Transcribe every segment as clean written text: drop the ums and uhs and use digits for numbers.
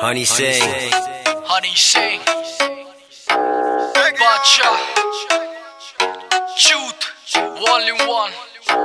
Honey Sing, Honey Sing, Bacha, Truth, Volume 1।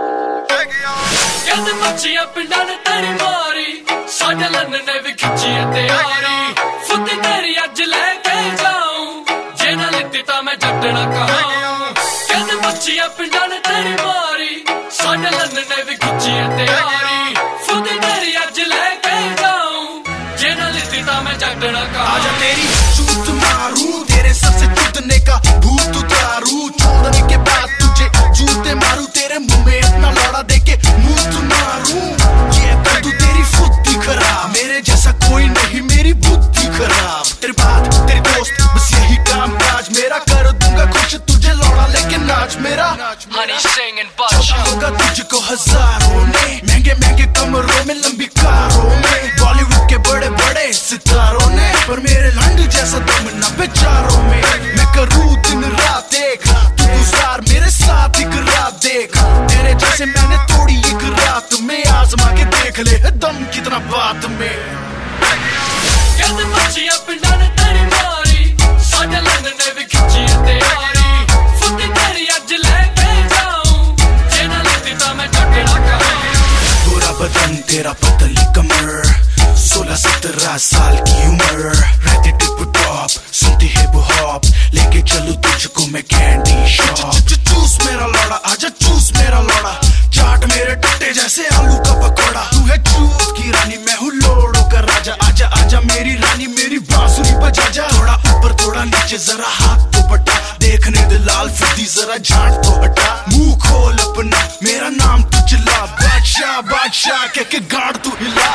कहते बच्चियां पिंडां ने तेरी मारी, साडे लन्ने ने भी खिच्ची है तैयारी। फुद्दी तेरी अज लेके जाऊं, जे ना लित्ती तां मैं जट्टना कहां। कहते बच्चियां पिंडां ने तेरी मारी, साडे लन्ने ने भी खिच्ची है तैयारी। फुद्दी तेरी अज लेके जाऊं, जे ना लित्ती तां मैं जट्टना कहां। आजा तेरी चूत मारूं, तेरे सर से चूतने का भूत उतारूं। छोड़ने के बाद तुझे जूते मारूं, तेरे मुंह में अपना लौड़ा देके मुंह मारूं। ये कर दूं तेरी फुद्दी खराब, मेरे जैसा कोई नहीं मेरी बुद्धि खराब। तेरे बात तेरे दोस्त बस यही काम काज मेरा, कर दूंगा खुश तुझे लौड़ा लेके नाच मेरा। Honey Sing and Bacha होगा तुझको हजारों ने, महंगे महंगे कमरों में लंबी कारों में, बॉलीवुड के बड़े बड़े सितारों ने, पर मेरे लंड जैसा दम न बेचारों में। मैं करूँ दिन रात देख, तू गुजार मेरे साथ एक रात देख। तेरे जैसे मैंने तोड़ी एक रात में, आजमा के देख ले दम कितना बात में। कहते बच्चियां पिंडां ने तेरी मारी, साडे लन्ने ने भी खिच्ची है तैयारी। फुद्दी तेरी अज लेके जाऊं, जे ना लित्ती तां मैं जट्टना कहां। पूरा बदन तेरा पतली कमर, 16-17 साल की उम्र, रहती टिप टॉप सुनती हिप हॉप, लेके चलूं तुझको मैं कैंडी शॉप। चूस मेरा लौड़ा आजा चूस मेरा लौड़ा, चाट मेरे टट्टे जैसे आलू का पकौड़ा। तू है चूस की रानी मैं हूँ लोड़ो का राजा, आजा आजा मेरी रानी मेरी बांसुरी बजा जा। थोड़ा ऊपर थोड़ा नीचे जरा हाथ तो बटा, देखने दे लाल फुद्दी जरा झांट तो हटा। मुंह खोल अपना मेरा नाम तू चिल्ला, बादशाह बादशाह कह के गाड़ तू हिला।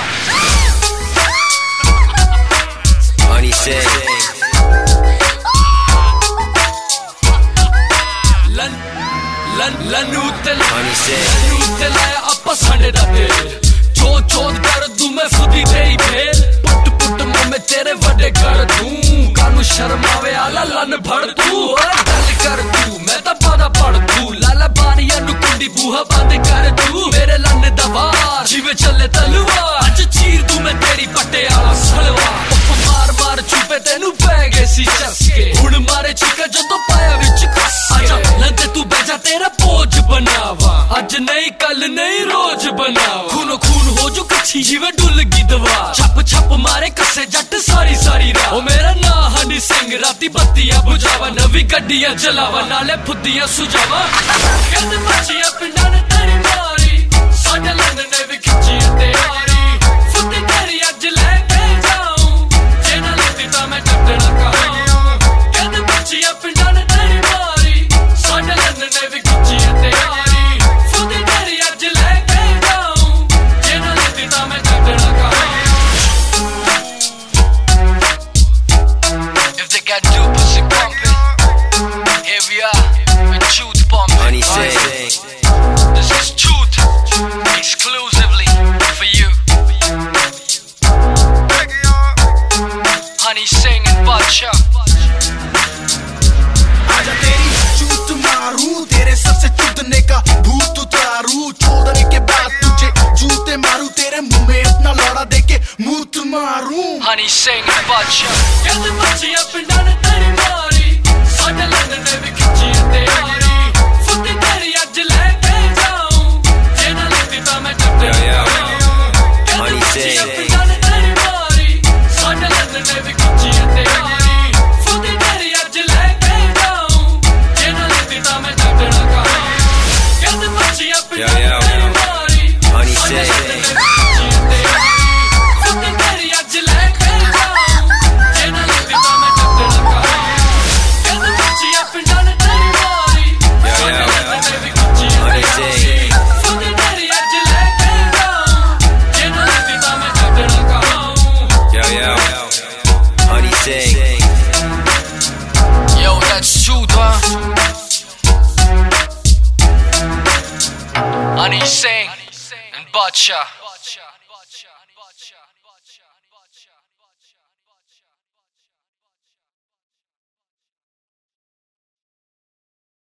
Honey Sing, लन्नू ते Honey Sing, लाया अपा साडे दा तेल, चोद चोद कर दूं मैं फुद्दी तेरी फेल। पुट पुट मुंह में तेरे वड्डे कर दूं, कानू शर्म आवे आला लन भड़ तू। गल कर तू मैं तां पादा पड़ तू, लाला बानिया नु कुंडी बूहा बंद कर तू। मेरे लन दवार जिवें चले तलवार, अज चीर दूं मैं तेरी पट्टे आला सलवार। मार मार छुपे तेनू पै गए सी चस्के, हुण मारे छिका जदों पाया विच कस। आजा लंदे तू बैजा तेरा बोझ बनावा, अज नहीं कल नहीं रोज बनावा। खूनो खून हो जो कच्छी जिवें डुलगी दवा, छप छप मारे कसे जट सारी सारी रात। ओ मेरा ना हनी सिंह राती बत्तियां बुझावा, नवी गड्डियां चलावा नाले फुद्दियां सुझावा। कहते बच्चियां पिंडां ने तेरी मारी, साडे लन्ने ने भी खिच्ची है तैयारी। फुद्दी तेरी अज लेके जाऊं, जे ना लित्ती तां मैं जट्टना कहां। कहते बच्चियां पिंडां ने तेरी मारी, साडे लन्ने ने भी खिच्ची है तैयारी। फुद्दी तेरी अज लेके जाऊं, जे ना लित्ती तां मैं जट्टना कहां। If they got two pussy pumping, here we are with Truth pumping. Honey Sing, This is Truth, exclusively for you. Honey Sing and Bacha. आजा तेरी चूत मारूं, तेरे सर से चूतने का भूत उतारूं। छोड़ने के बाद तुझे जूते मारूं, तेरे मुंह में अपना लौड़ा देके मुंह मारूं। Honey Sing and Bacha. कहते बच्चियां पिंडां ने तेरी मारी, साडे लन्ने ने भी खिच्ची है तैयारी। फुद्दी तेरी अज लेके जाऊं, जे ना लित्ती तां मैं जट्टना कहां। कहते बच्चियां पिंडां ने तेरी मारी, साडे लन्ने ने भी खिच्ची है तैयारी। फुद्दी तेरी अज लेके जाऊं, जे ना लित्ती तां मैं जट्टना कहां। कहते बच्चियां पिंडां ने तेरी मारी, Honey साडे Sing, लन्ने ने भी खिच्ची है तैयारी। फुद्दी तेरी अज लेके जाऊं, जे ना लित्ती तां मैं जट्टना कहां। कहते बच्चियां पिंडां ने तेरी मारी, साडे लन्ने ने भी खिच्ची है तैयारी। फुद्दी तेरी अज लेके जाऊं, जे ना लित्ती तां मैं जट्टना कहां। Honey Sing, Yo, that's Truth, huh? Honey Sing and Bacha.